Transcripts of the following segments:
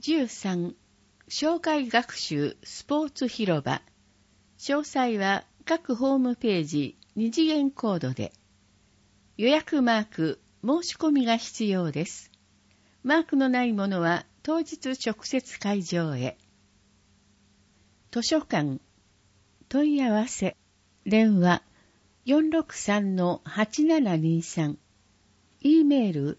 13、障害学習スポーツ広場。詳細は各ホームページ2次元コードで。予約マーク、申し込みが必要です。マークのないものは当日直接会場へ。図書館、問い合わせ、電話 463-8723、E メール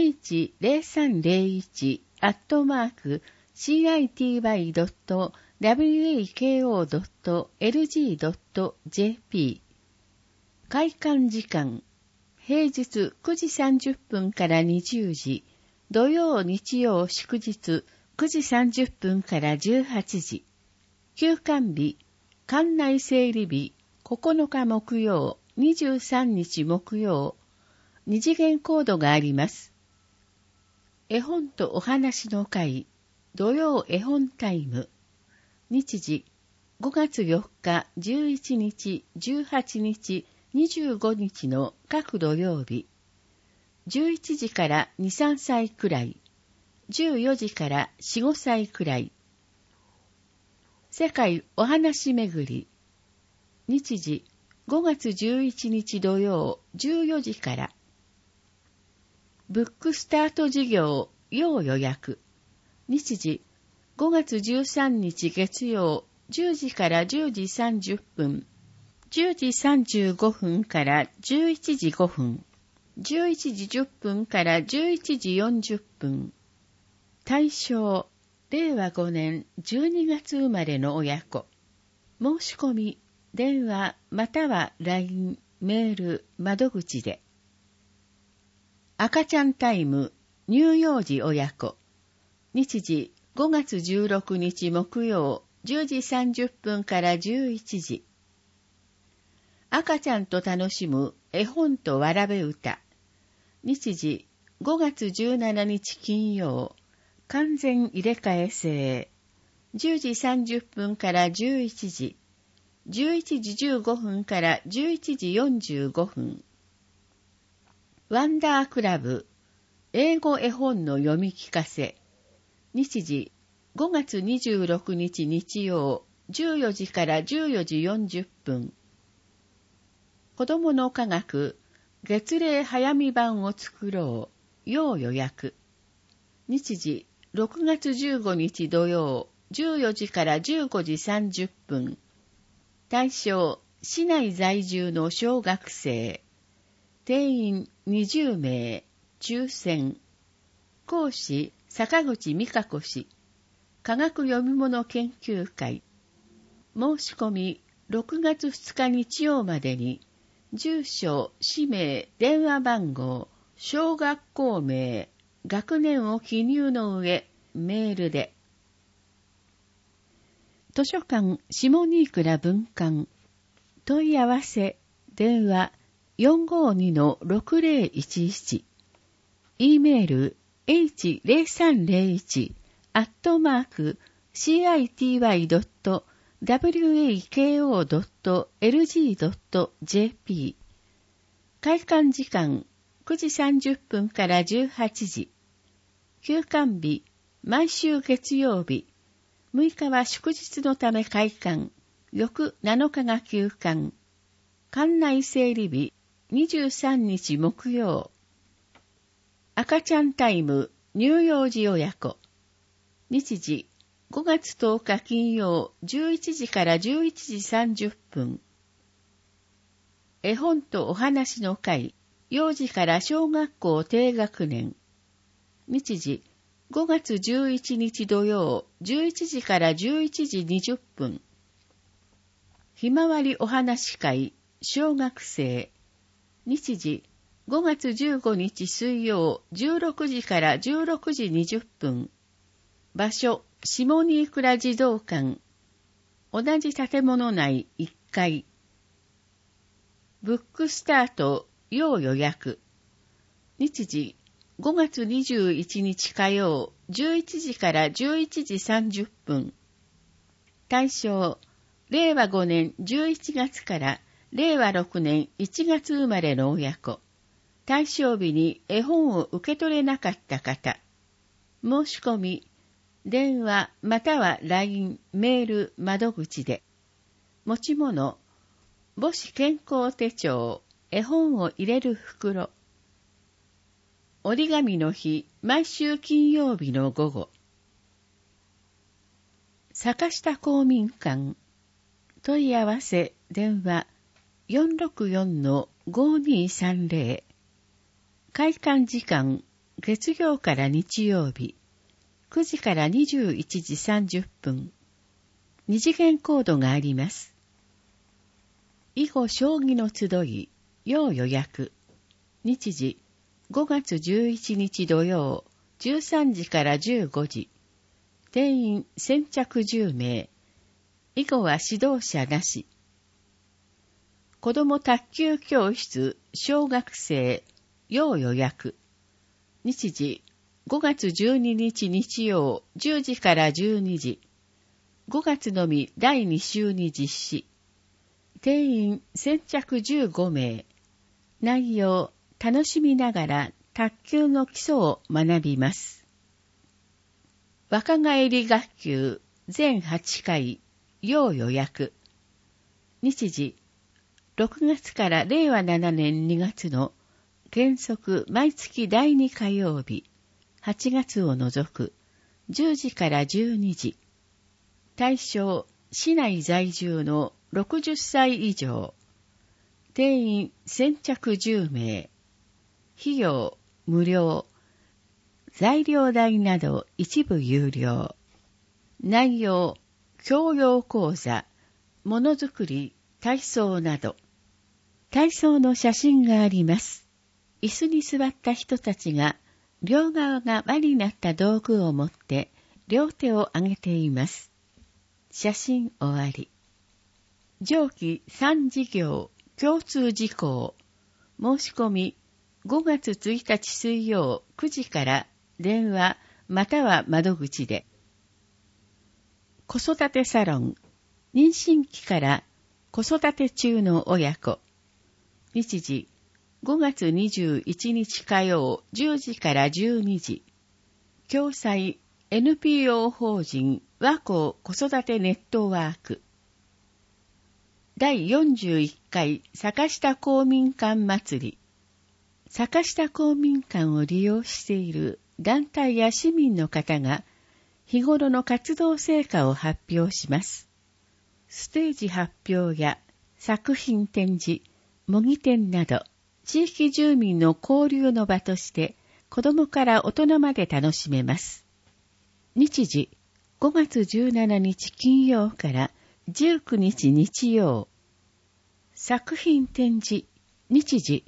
h0301-city.wako.lg.jp。 開館時間、平日9時30分から20時、土曜日曜祝日9時30分から18時。休館日、館内整理日9日木曜、23日木曜、二次元コードがあります。絵本とお話の会、土曜絵本タイム。日時、5月4日、11日、18日、25日の各土曜日。11時から2、3歳くらい。14時から4、5歳くらい。世界お話巡り。日時、5月11日土曜、14時から。ブックスタート事業要予約。日時、5月13日月曜、10時から10時30分。10時35分から11時5分。11時10分から11時40分。対象、令和5年12月生まれの親子。申し込み、電話または LINE、メール、窓口で。赤ちゃんタイム、乳幼児親子。日時、5月16日木曜、10時30分から11時。赤ちゃんと楽しむ絵本とわらべ歌。日時、5月17日金曜、完全入れ替え制。10時30分から11時。11時15分から11時45分。ワンダークラブ、英語絵本の読み聞かせ。日時、5月26日日曜、14時から14時40分。子供の科学、月例早見版を作ろう、要予約。日時、6月15日土曜、14時から15時30分。対象、市内在住の小学生。定員20名、抽選。講師、坂口美香子氏。科学読み物研究会。申し込み、6月2日日曜までに、住所、氏名、電話番号、小学校名、学年を記入の上、メールで。図書館下新倉分館。問い合わせ、電話 452-6011。E メール h0301-city.wako.lg.jp。 開館時間9時30分から18時。休館日、毎週月曜日。6日は祝日のため開館。翌7日が休館。館内整理日、23日木曜。赤ちゃんタイム、乳幼児親子。日時、5月10日金曜、11時から11時30分。絵本とお話の会、幼児から小学校低学年。日時、5月11日土曜、11時から11時20分。ひまわりお話会、小学生。日時、5月15日水曜、16時から16時20分。場所、下新倉児童館。同じ建物内1階。ブックスタート、要予約。日時、5月21日火曜、11時から11時30分。対象、令和5年11月から令和6年1月生まれの親子。対象日に絵本を受け取れなかった方。申し込み、 電話または LINE、メール、窓口で。持ち物、母子健康手帳、絵本を入れる袋。折り紙の日、毎週金曜日の午後。坂下公民館。問い合わせ、電話、464-5230。開館時間、月曜から日曜日、9時から21時30分。二次元コードがあります。囲碁将棋の集い、要予約。日時、5月11日土曜、13時から15時。定員先着10名。囲碁は指導者なし。子ども卓球教室、小学生、要予約。日時、5月12日日曜、10時から12時。5月のみ第2週に実施。定員先着15名。内容、楽しみながら卓球の基礎を学びます。若返り学級全8回、要予約。日時、6月から令和7年2月の原則毎月第2火曜日、8月を除く10時から12時。対象、市内在住の60歳以上。定員先着10名。費用無料。材料代など一部有料。内容、教養講座、ものづくり、体操など。体操の写真があります。椅子に座った人たちが、両側が輪になった道具を持って、両手を上げています。写真終わり。上記3事業共通事項。申し込み5月1日水曜9時から電話または窓口で。子育てサロン。妊娠期から子育て中の親子。日時5月21日火曜10時から12時。共催 NPO 法人和光子育てネットワーク。第41回坂下公民館祭り。坂下公民館を利用している団体や市民の方が日頃の活動成果を発表します。ステージ発表や作品展示、模擬展など地域住民の交流の場として子どもから大人まで楽しめます。日時5月17日金曜から19日日曜。作品展示。日時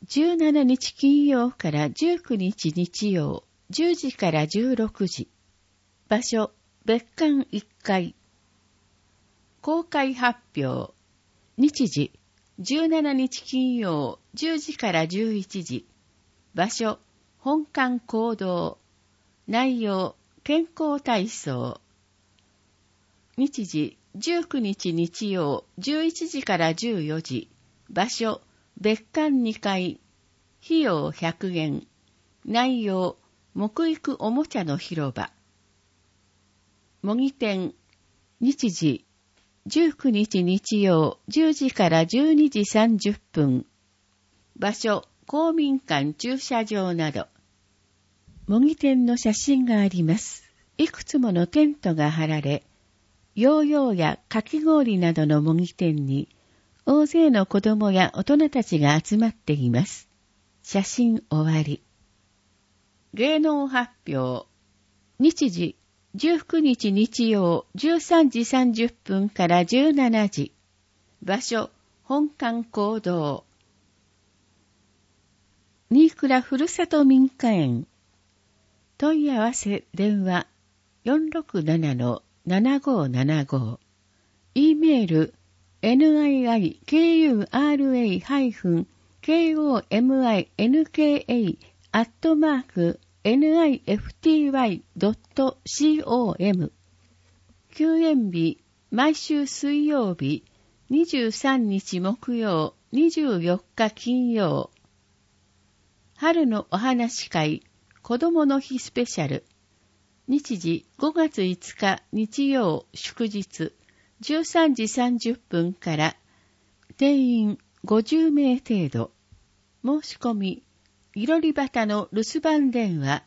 17日金曜から19日日曜。10時から16時。場所別館1階。公開発表。日時17日金曜10時から11時。場所本館講堂。内容健康体操。日時19日日曜11時から14時。場所別館2階。費用100円。内容木育おもちゃの広場。模擬展。日時19日日曜10時から12時30分。場所公民館駐車場など。模擬店の写真があります。いくつものテントが張られ、ヨーヨーやかき氷などの模擬店に大勢の子供や大人たちが集まっています。写真終わり。芸能発表。日時19日日曜13時30分から17時。場所本館講堂。新倉ふるさと民家園。問い合わせ電話 467-7575。E メール niikura-nifty.nifty.com。 休園日毎週水曜日、23日木曜、24日金曜。春のお話会子どもの日スペシャル。 日時5月5日日曜祝日13時30分から定員50名程度。申し込み、いろりばたの留守番電話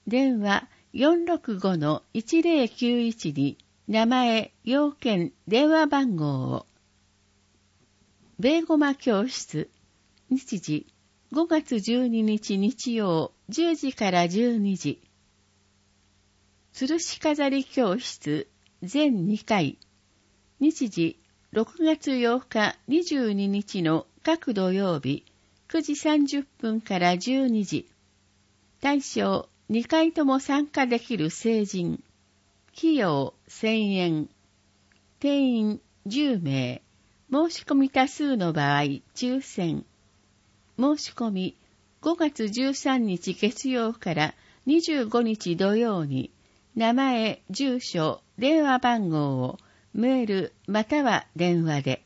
465-1091 に名前、要件、電話番号を。ベーゴマ教室、日時5月12日日曜10時から12時。吊るし飾り教室全2回。日時6月8日22日の各土曜日9時30分から12時。対象2回とも参加できる成人。費用1000円。定員10名。申し込み多数の場合、抽選。申し込み5月13日月曜から25日土曜に、名前、住所、電話番号をメールまたは電話で。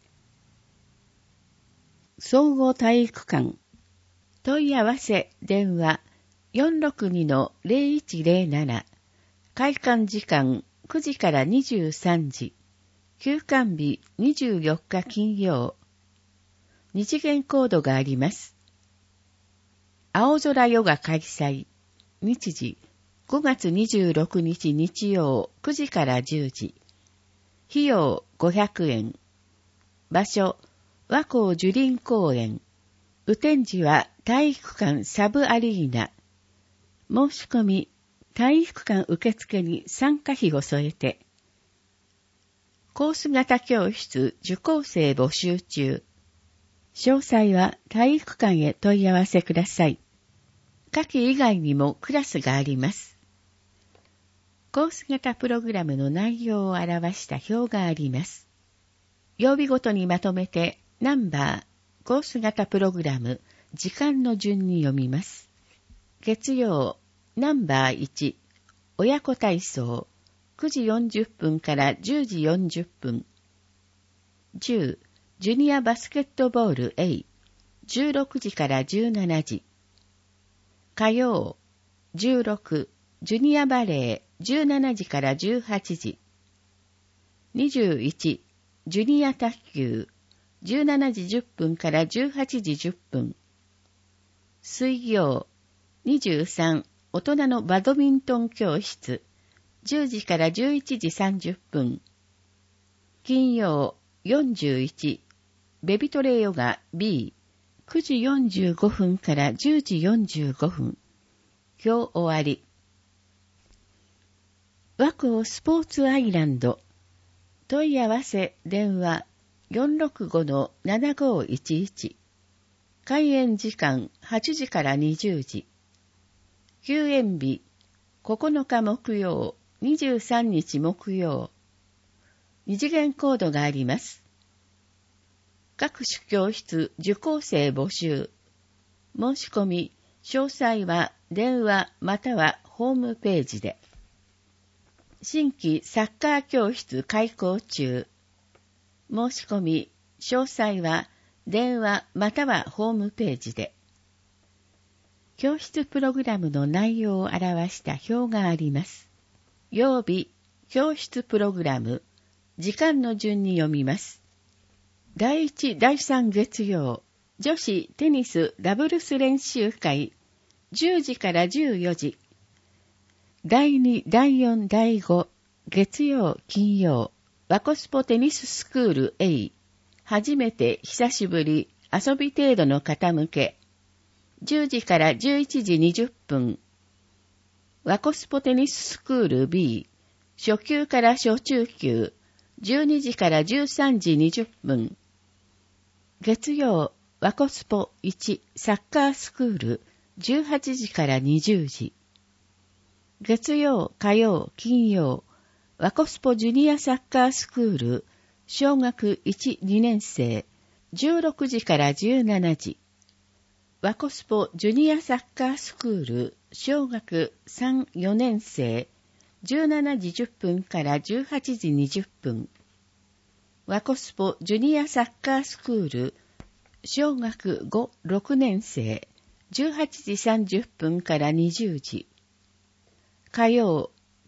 総合体育館。問い合わせ電話 462-0107。開館時間9時から23時。休館日24日金曜。二次元コードがあります。青空ヨガ開催。日時5月26日日曜9時から10時。費用500円。場所、和光樹林公園。雨天時は体育館サブアリーナ。申し込み、体育館受付に参加費を添えて。コース型教室受講生募集中。詳細は体育館へ問い合わせください。夏季以外にもクラスがあります。コース型プログラムの内容を表した表があります。曜日ごとにまとめてナンバー、コース型プログラム、時間の順に読みます。月曜、ナンバー1、親子体操、9時40分から10時40分。10、ジュニアバスケットボール A、16時から17時。火曜、16、ジュニアバレー、17時から18時。21、ジュニア卓球、17時10分から18時10分。水曜、23、大人のバドミントン教室、10時から11時30分。金曜、41、ベビトレヨガ B、9時45分から10時45分。今日終わり。和光スポーツアイランド。問い合わせ電話 465-7511。開園時間8時から20時。休園日9日木曜、23日木曜。二次元コードがあります。各種教室受講生募集。申し込み、詳細は電話またはホームページで。新規サッカー教室開講中。申し込み、詳細は電話またはホームページで。教室プログラムの内容を表した表があります。曜日、教室プログラム、時間の順に読みます。第1、第3月曜、女子テニスダブルス練習会、10時から14時。第2、第4、第5、月曜、金曜、和コスポテニススクール A、初めて久しぶり、遊び程度の方向け、10時から11時20分。和コスポテニススクール B、初級から初中級、12時から13時20分。月曜、和コスポ1サッカースクール、18時から20時。月曜、火曜、金曜、和コスポジュニアサッカースクール、小学1、2年生、16時から17時。和コスポジュニアサッカースクール、小学3、4年生、17時10分から18時20分。和コスポジュニアサッカースクール、小学5、6年生、18時30分から20時。火曜、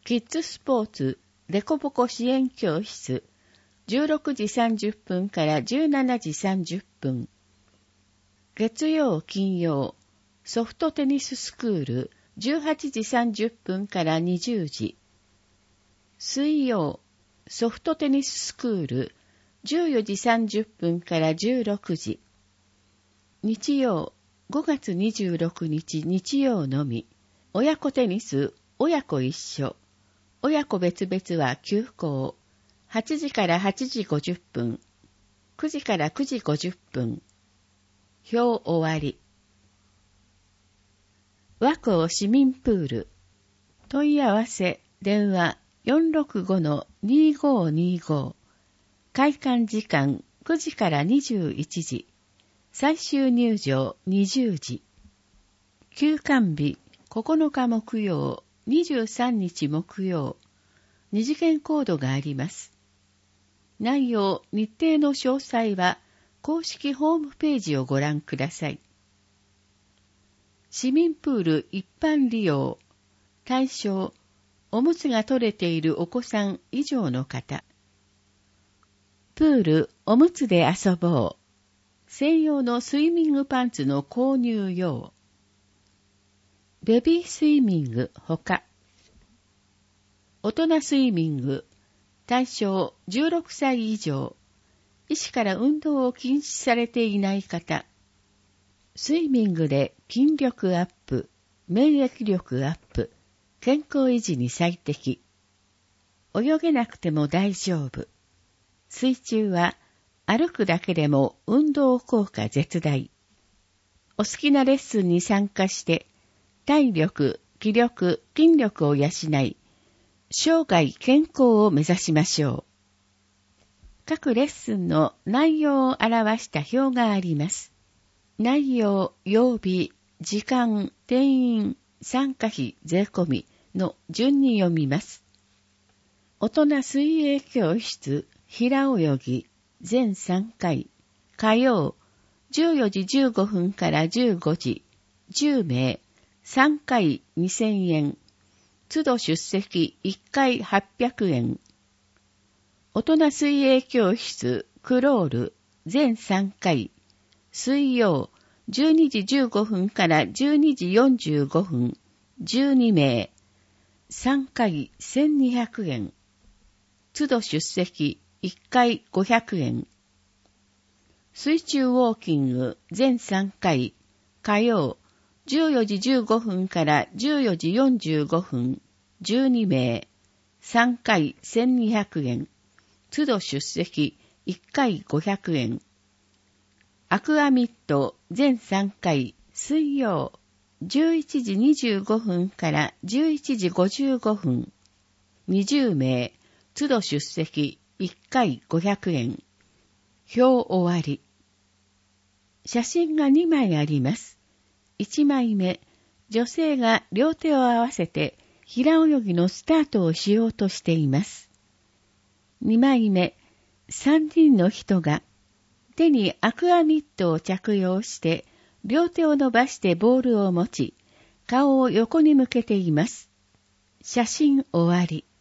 キッズスポーツデコボコ支援教室16時30分から17時30分。月曜金曜ソフトテニススクール18時30分から20時。水曜ソフトテニススクール14時30分から16時。日曜5月26日日曜のみ。親子テニス親子一緒。親子別々は休校。8時から8時50分。9時から9時50分。表終わり。和光市民プール。問い合わせ電話 465-2525。開館時間9時から21時。最終入場20時。休館日9日木曜、23日木曜。二次元コードがあります。内容、日程の詳細は公式ホームページをご覧ください。市民プール一般利用。対象、おむつが取れているお子さん以上の方。プール、おむつで遊ぼう。専用のスイミングパンツの購入用。ベビースイミングほか。大人スイミング。対象16歳以上。医師から運動を禁止されていない方。スイミングで筋力アップ、免疫力アップ、健康維持に最適。泳げなくても大丈夫。水中は歩くだけでも運動効果絶大。お好きなレッスンに参加して体力、気力、筋力を養い、生涯健康を目指しましょう。各レッスンの内容を表した表があります。内容、曜日、時間、定員、参加費、税込みの順に読みます。大人水泳教室、平泳ぎ、全3回、火曜、14時15分から15時、10名、3回2000円、都度出席1回800円。大人水泳教室、クロール、全3回、水曜、12時15分から12時45分、12名、3回1200円。都度出席1回500円。水中ウォーキング全3回、火曜、14時15分から14時45分、12名、3回1200円。都度出席1回500円。アクアミット全3回、水曜、11時25分から11時55分。20名、都度出席1回500円。表終わり。写真が2枚あります。1枚目、女性が両手を合わせて平泳ぎのスタートをしようとしています。2枚目、3人の人が手にアクアミットを着用して両手を伸ばしてボールを持ち顔を横に向けています。写真終わり。